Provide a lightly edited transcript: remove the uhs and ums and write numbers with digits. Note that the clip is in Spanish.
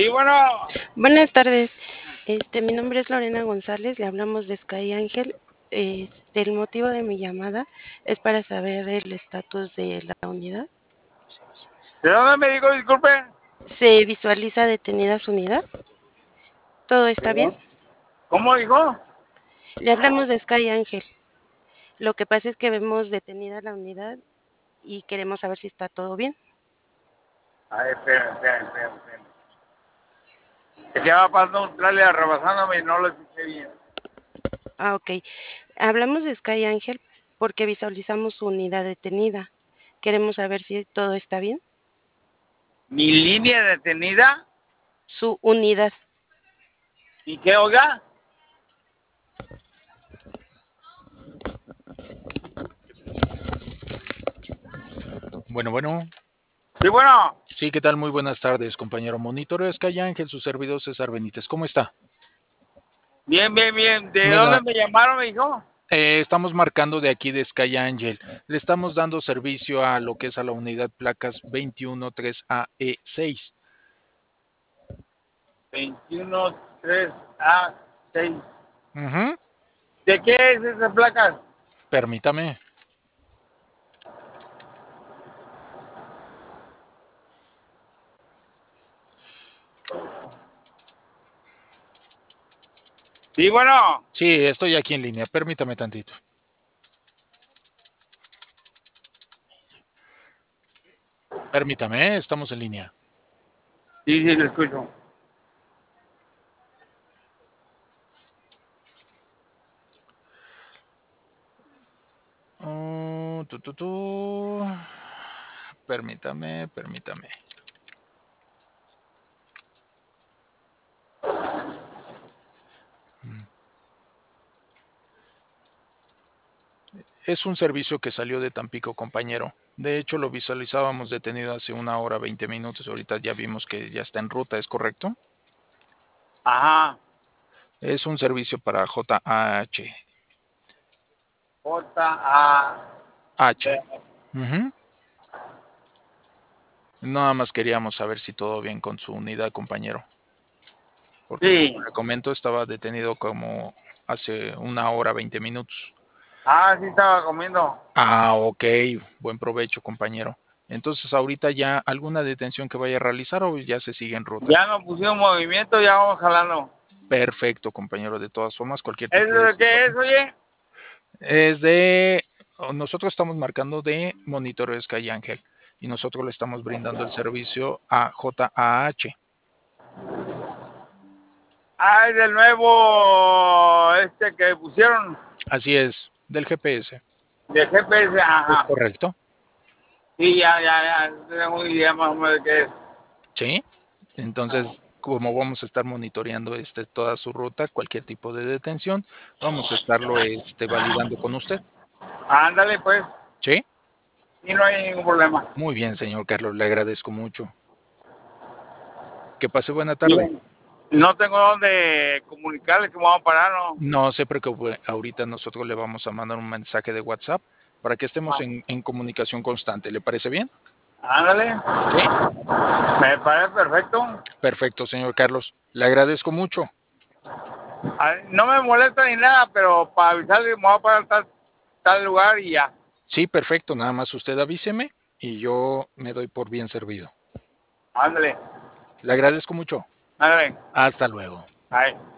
Sí, bueno. Buenas tardes. Mi nombre es Lorena González, le hablamos de Sky Ángel. El motivo de mi llamada es para saber el estatus de la unidad. ¿De dónde me dijo? Disculpe. ¿Se visualiza detenida su unidad? ¿Todo está bien? ¿Cómo dijo? Le hablamos de Sky Ángel. Lo que pasa es que vemos detenida la unidad y queremos saber si está todo bien. Ay, espérame. Que ya va pasando un trailer rebasándome y no lo escuché bien. Ok. Hablamos de Sky Ángel porque visualizamos su unidad detenida. Queremos saber si todo está bien. ¿Mi línea detenida? Su unidad. ¿Y qué, oiga? Bueno. Sí, bueno. Sí, ¿qué tal? Muy buenas tardes, compañero. Monitoreo Sky Ángel, su servidor César Benítez. ¿Cómo está? Bien. ¿De dónde Mira, me llamaron, me dijo? estamos marcando de aquí de Sky Ángel. Le estamos dando servicio a lo que es a la unidad placas 213AE6. 213A6. Ujú. ¿De qué es esas placas? Permítame. Sí, bueno. Sí, estoy aquí en línea. Permítame tantito. Permítame, estamos en línea. Sí, lo escucho. Tu. Permítame. Es un servicio que salió de Tampico, compañero. De hecho, lo visualizábamos detenido hace 1 hora 20 minutos. Ahorita ya vimos que ya está en ruta, ¿es correcto? Ajá. Es un servicio para JAH. J-A-B. H. Ujú. Nada más queríamos saber si todo bien con su unidad, compañero. Porque como Sí. le comento, estaba detenido como hace 1 hora 20 minutos. Ah, sí estaba comiendo. Ok. Buen provecho, compañero. Entonces, ahorita ya alguna detención que vaya a realizar o ya se sigue en ruta. Ya nos pusimos movimiento, ya vamos jalando. Perfecto, compañero. De todas formas, cualquier ¿Eso tipo de de qué es, situación. oye? Es de, nosotros estamos marcando de monitoreo Sky Ángel y nosotros le estamos brindando el servicio a JAH. Ah, es del nuevo, que pusieron Así es, del GPS. de GPS, ¿Es ajá. correcto? Sí, ya, tengo una idea más o menos de qué es. Sí. Entonces, como vamos a estar monitoreando toda su ruta, cualquier tipo de detención, vamos a estarlo validando con usted. Ándale, pues, Sí. y no hay ningún problema. Muy bien, señor Carlos, le agradezco mucho. Que pase buena Y tarde. no tengo dónde comunicarles que me vamos a parar, ¿no? No se preocupe, ahorita nosotros le vamos a mandar un mensaje de WhatsApp para que estemos en comunicación constante. ¿Le parece bien? Ándale, Sí. me parece perfecto. Perfecto, señor Carlos. Le agradezco mucho. No me molesta ni nada, pero para avisarle que me voy a parar tal lugar y ya. Sí, perfecto. Nada más usted avíseme y yo me doy por bien servido. Ándale, Le agradezco mucho. ándale. Hasta luego. Ahí.